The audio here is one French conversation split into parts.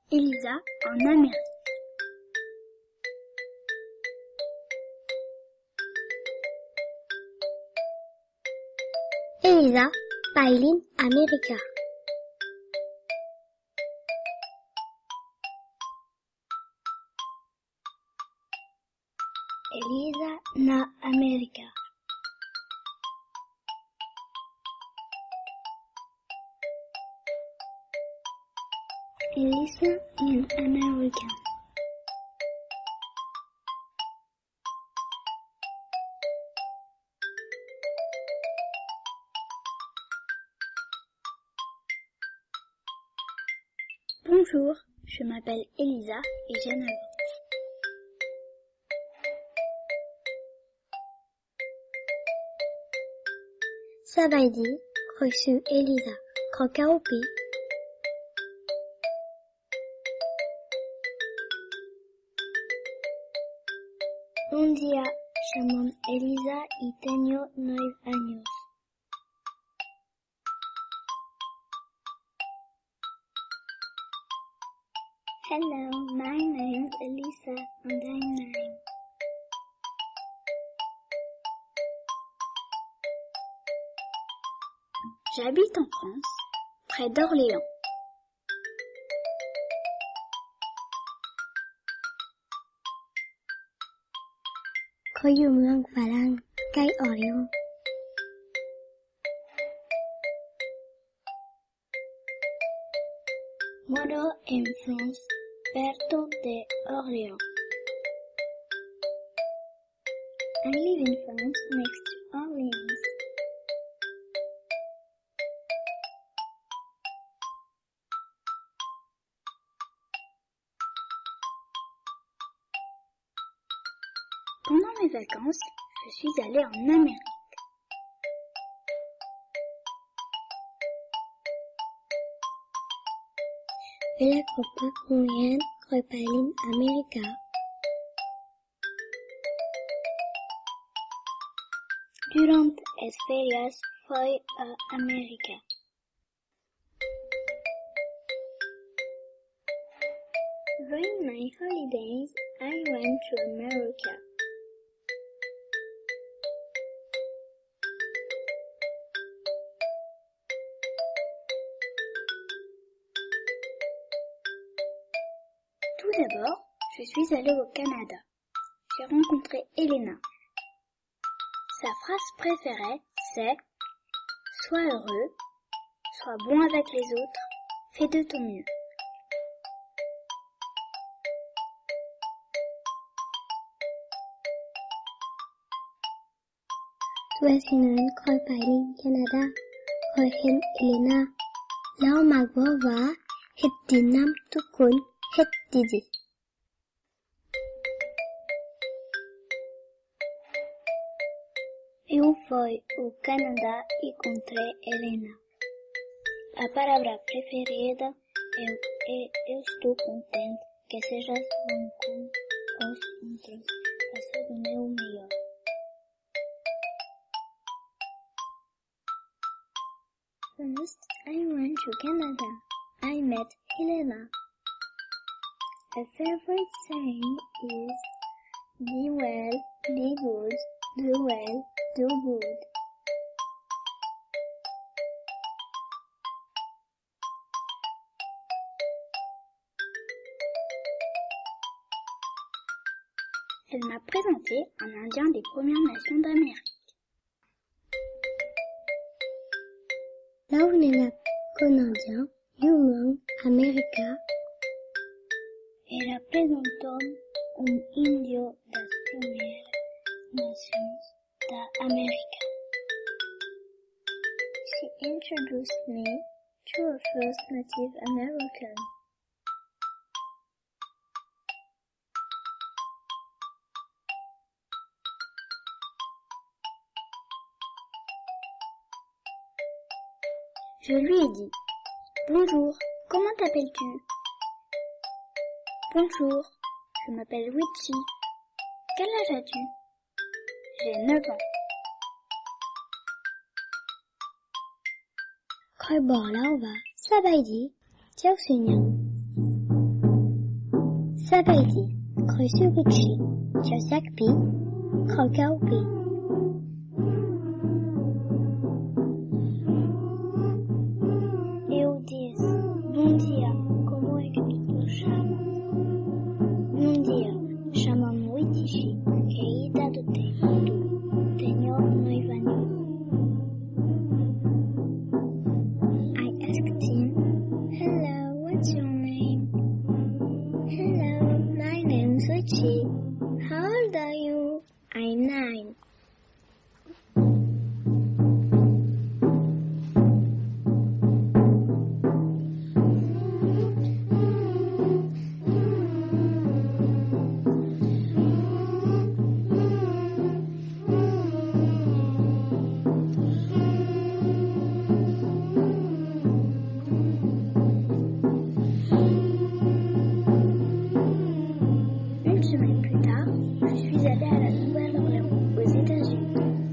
Elisa en Amérique. Elisa Bailin America. Elisa na America. Elisa in America. Bonjour, je m'appelle Elisa et j'ai 9 ans. Sabaidi, reçu Elisa, Krokaopi. Un día llamó Elisa y tenía 9 años. Hello, my name is Elisa and I'm 9. J'habite en France, près d'Orléans. Koyumang Falang, Kai Orléans. Moro en France, perto de Orléans. I live in France next to Orleans. Pendant mes vacances, je suis allée en Amérique. Vela Kropak Nguyen, Kropailin America. Durante as férias fui a América. During my holidays, I went to America. Tout d'abord, je suis allée au Canada. J'ai rencontré Elena. Sa phrase préférée, c'est « Sois heureux, sois bon avec les autres, fais de ton mieux ». Tuasinan Kropailin Canada, Krohen Elena. Lao Magwava, Hepdinam Tukun, Hepdidi. Eu fui ao Canadá e encontrei Helena. A palavra preferida eu estou contente que sejas bom com os outros. Faço do meu melhor. First, I went to Canada. I met Helena. Her favorite saying is, be well, be good, do well, do good. Elle m'a présenté un Indien des Premières Nations d'Amérique. Lao Nena Konandien, Yumang America. Elle presentó un indio de las Primeras Naciones de América. She introduced me to a first Native American. Je lui ai dit « Bonjour, comment t'appelles-tu ?»« Bonjour, je m'appelle Wichi. Quel âge as-tu ?»« J'ai 9 ans. » Khoi bỏ lao và Sabaidi, Chào Suy Nhân. Sabaidi, Krosuguchi, Josakpi, Krogaupi. Eudias, bom dia, como é que tu te chamas? Bom dia, chamo-me Witishi, que idade tenho? Tenho 9 anos. I asked him, hello, what's your name? Hello, my name's Wichi. How old are you? I'm 9. Une semaine plus tard, je suis allée à la Nouvelle-Orléans, aux États-Unis.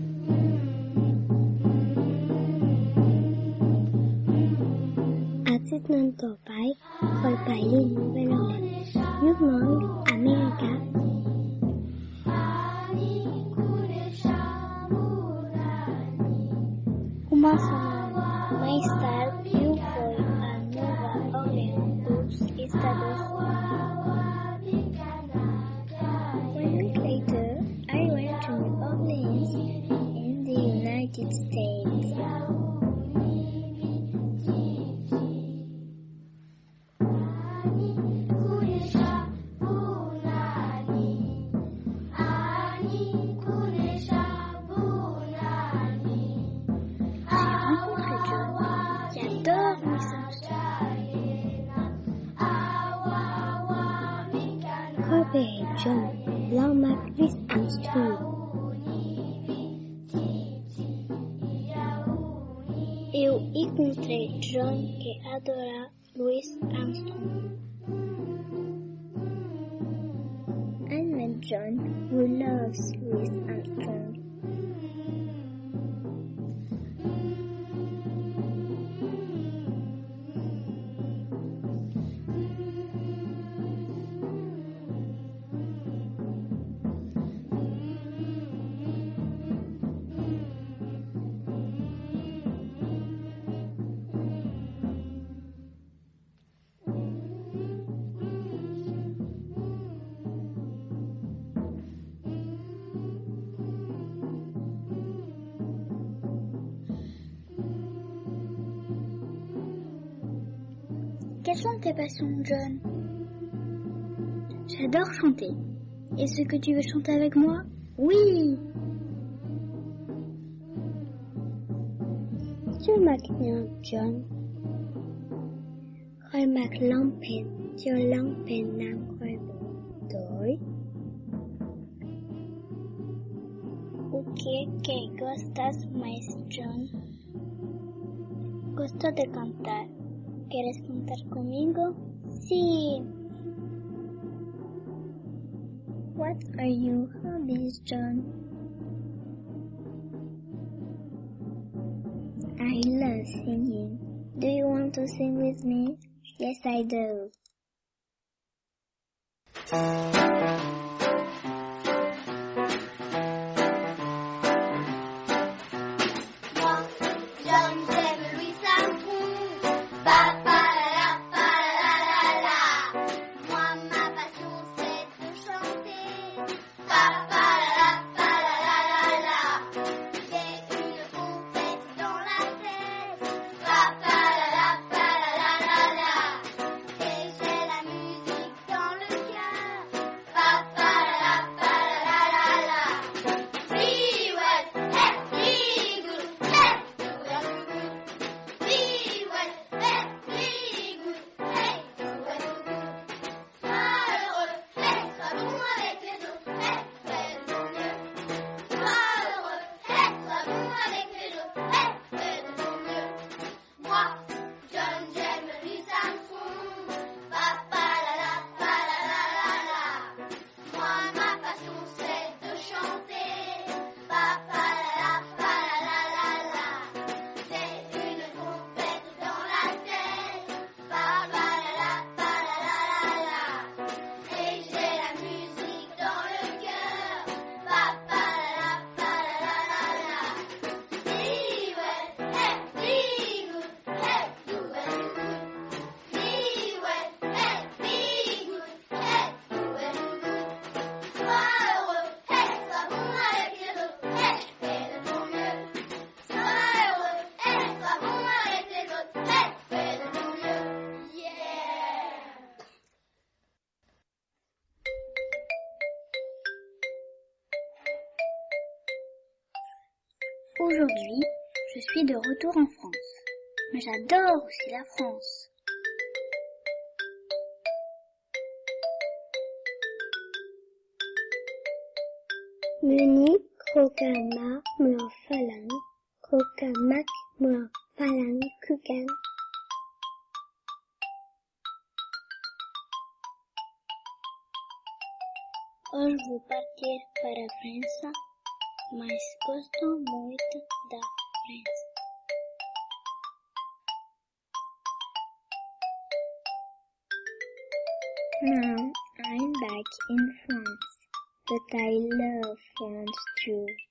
At nun topai, koi paili Nouvelle-Orléans. Yugmong, America. Uma semana mais tarde, eu fui a Nova Orleans, os Estados Unidos. 1 week later, I went to New Orleans in the United States. J'ai rencontré John, qui adore Louis Armstrong. Kobe John, Lawmac Louis Armstrong. Eu encontrei John, que adora Louis Armstrong. I met John, who loves Louis Armstrong. Quelles sont tes passions, John? J'adore chanter. Est-ce que tu veux chanter avec moi? Oui! Sur McNeil John. Koi Mac Lampen, sur Lampen Nam Koi Doi. O que gostas mais, John? Gosto de cantar. ¿Quieres cantar conmigo? Sí. What are your hobbies, John? I love singing. Do you want to sing with me? Yes, I do. Aujourd'hui, je suis de retour en France. Mais j'adore aussi la France. Meni krokama mula falan, krokamak mula falan kukan. Hoje vou partir para a França, mas gosto muito da França. Now I'm back in France, but I love France too.